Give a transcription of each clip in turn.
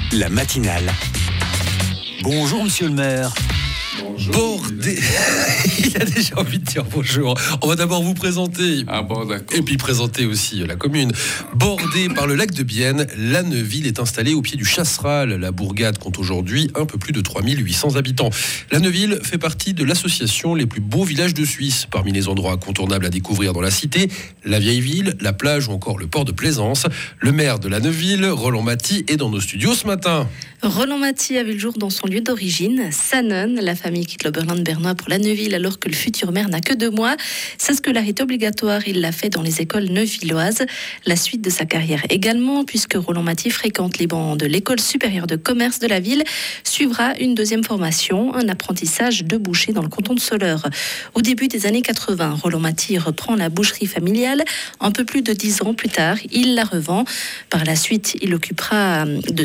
La matinale. Bonjour monsieur le maire. Bordé. Il a déjà envie de dire bonjour. On va d'abord vous présenter. Ah bon, d'accord. Et puis présenter aussi la commune. Bordée par le lac de Bienne, La Neuville est installée au pied du Chasseral. La bourgade compte aujourd'hui un peu plus de 3800 habitants. La Neuville fait partie de l'association Les plus beaux villages de Suisse. Parmi les endroits incontournables à découvrir dans la cité, la vieille ville, la plage ou encore le port de Plaisance. Le maire de La Neuville, Roland Maty, est dans nos studios ce matin. Roland Maty a vu le jour dans son lieu d'origine, Sannen. La famille quitte l'Oberland bernois pour la Neuville alors que le futur maire n'a que 2 mois. Sa scolarité obligatoire, il l'a fait dans les écoles neuvilloises. La suite de sa carrière également, puisque Roland Maty fréquente les bancs de l'école supérieure de commerce de la ville, suivra une deuxième formation, un apprentissage de boucher dans le canton de Soleure. Au début des années 80, Roland Maty reprend la boucherie familiale. Un peu plus de 10 ans plus tard, il la revend. Par la suite, il s'occupera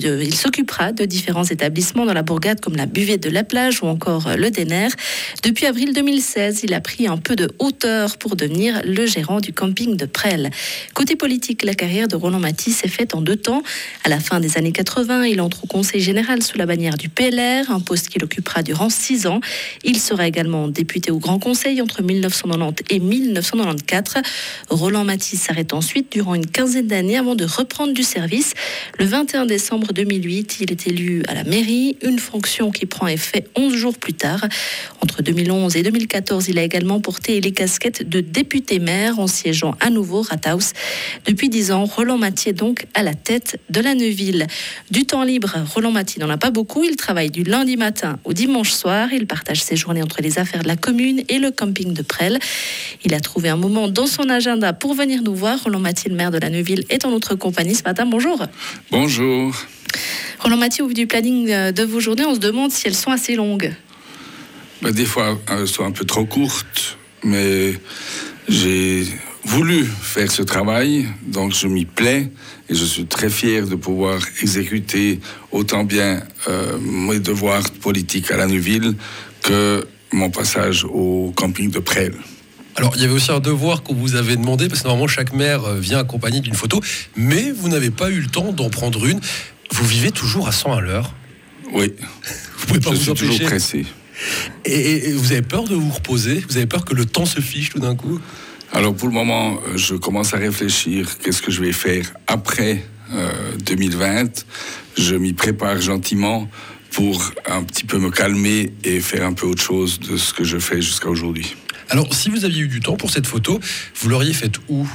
de différents établissements dans la bourgade comme la buvette de la plage ou encore le Denner. Depuis avril 2016, il a pris un peu de hauteur pour devenir le gérant du camping de Presles. Côté politique, la carrière de Roland Maty s'est faite en 2 temps. À la fin des années 80, il entre au conseil général sous la bannière du PLR, un poste qu'il occupera durant 6 ans. Il sera également député au Grand Conseil entre 1990 et 1994. Roland Maty s'arrête ensuite durant une quinzaine d'années avant de reprendre du service. Le 21 décembre 2008, il est élu à la mairie, une fonction qui prend effet 11 jours plus tard. Entre 2011 et 2014, il a également porté les casquettes de député-maire en siégeant à nouveau Rathaus. Depuis 10 ans, Roland Maty est donc à la tête de la Neuville. Du temps libre, Roland Maty n'en a pas beaucoup. Il travaille du lundi matin au dimanche soir. Il partage ses journées entre les affaires de la commune et le camping de Presles. Il a trouvé un moment dans son agenda pour venir nous voir. Roland Maty, le maire de la Neuville, est en notre compagnie ce matin. Bonjour. Bonjour. Roland Maty, au vu du planning de vos journées, on se demande si elles sont assez longues. Des fois, elles sont un peu trop courtes, mais j'ai voulu faire ce travail, donc je m'y plais et je suis très fier de pouvoir exécuter autant bien mes devoirs politiques à la Neuville que mon passage au camping de Presles. Alors, il y avait aussi un devoir qu'on vous avait demandé, parce que normalement, chaque maire vient accompagné d'une photo, mais vous n'avez pas eu le temps d'en prendre une. Vous vivez toujours à 100 à l'heure. Oui, vous pouvez pas je vous suis empêcher. toujours pressé. Et vous avez peur de vous reposer? Vous avez peur que le temps se fiche tout d'un coup? Alors, pour le moment, je commence à réfléchir qu'est-ce que je vais faire après 2020. Je m'y prépare gentiment pour un petit peu me calmer et faire un peu autre chose de ce que je fais jusqu'à aujourd'hui. Alors, si vous aviez eu du temps pour cette photo, vous l'auriez faite où?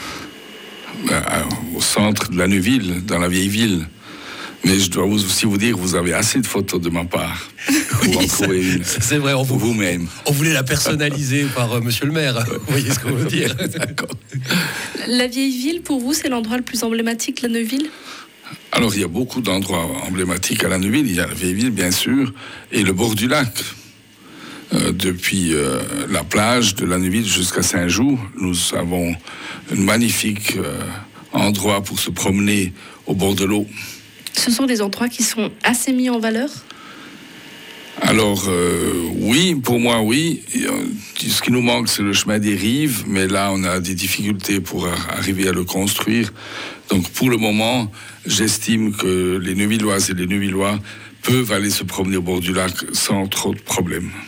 Au centre de la Neuville, dans la vieille ville. Mais je dois aussi vous dire, vous avez assez de photos de ma part pour en trouver une. C'est vrai, pour vous-même. On voulait la personnaliser par monsieur le maire. Vous voyez ce qu'on veut dire? D'accord. La vieille ville, pour vous, c'est l'endroit le plus emblématique, la Neuville? Alors, il y a beaucoup d'endroits emblématiques à la Neuville. Il y a la vieille ville, bien sûr, et le bord du lac. Depuis la plage de la Neuville jusqu'à Saint-Joux, nous avons un magnifique endroit pour se promener au bord de l'eau. Ce sont des endroits qui sont assez mis en valeur? Alors, oui, pour moi, oui. Ce qui nous manque, c'est le chemin des rives, mais là, on a des difficultés pour arriver à le construire. Donc, pour le moment, j'estime que les Neuvilloises et les Neuvillois peuvent aller se promener au bord du lac sans trop de problèmes.